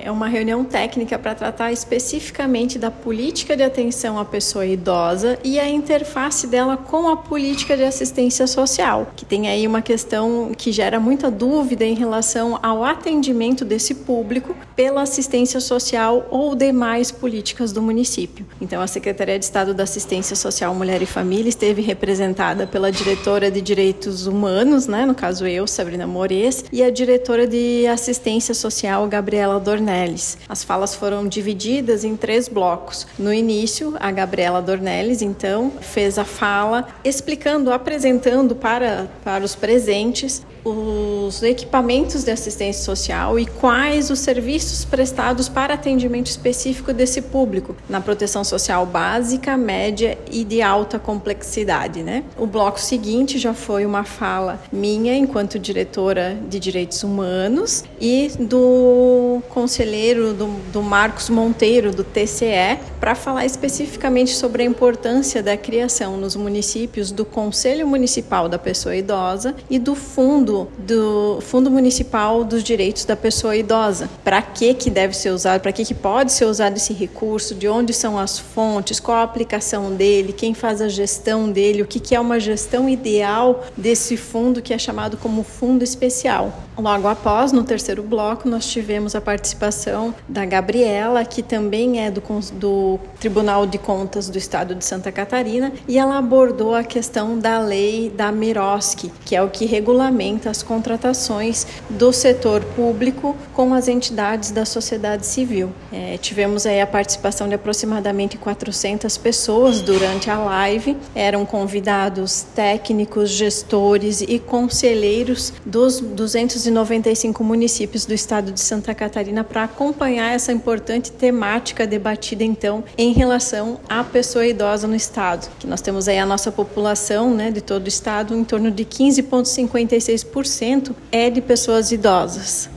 é uma reunião técnica para tratar especificamente da política de atenção à pessoa idosa e a interface dela com a política de assistência social, que tem aí uma questão que gera muita dúvida em relação ao atendimento desse público pela assistência social ou demais políticas do município. Então, a Secretaria de Estado da Assistência Social, Mulher e Família esteve representada pela diretora de Direitos Humanos, no caso eu, Sabrina Mores, e a diretora de Assistência Social, Gabriela Dornelles. As falas foram divididas em 3 blocos. No início, a Gabriela Dornelles, então, fez a fala explicando, apresentando para os presentes os equipamentos de assistência social e quais os serviços prestados para atendimento específico desse público, na proteção social básica, média e de alta complexidade, O bloco seguinte já foi uma fala minha, enquanto diretora de Direitos Humanos, e do conselheiro do Marcos Monteiro, do TCE, para falar especificamente sobre a importância da criação nos municípios do Conselho Municipal da Pessoa Idosa e do Fundo Municipal dos Direitos da Pessoa Idosa. Para que deve ser usado, para que pode ser usado esse recurso, de onde são as fontes, qual a aplicação dele, quem faz a gestão dele, o que é uma gestão ideal desse fundo que é chamado como Fundo Especial. Logo após, no terceiro bloco, nós tivemos a participação da Gabriela, que também é do Tribunal de Contas do Estado de Santa Catarina, e ela abordou a questão da lei da Miroski, que é o que regulamenta as contratações do setor público com as entidades da sociedade civil. Tivemos aí a participação de aproximadamente 400 pessoas durante a live. Eram convidados técnicos, gestores e conselheiros dos 295 municípios do estado de Santa Catarina para acompanhar essa importante temática debatida, então, em relação à pessoa idosa no estado. Que nós temos aí a nossa população, de todo o estado, em torno de 15,56% é de pessoas idosas.